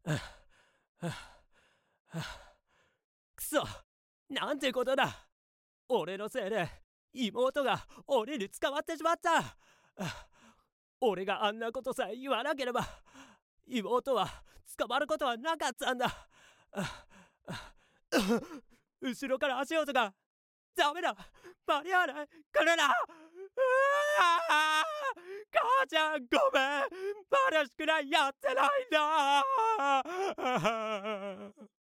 はあはあくそ、なんてことだ。俺のせいで妹が俺に捕まってしまった。俺があんなことさえ言わなければ妹は捕まることはなかったんだ。後ろから足音が。ダメだ、間に合わない。来るな。母ちゃんごめん、バラしくない、やってないんだ。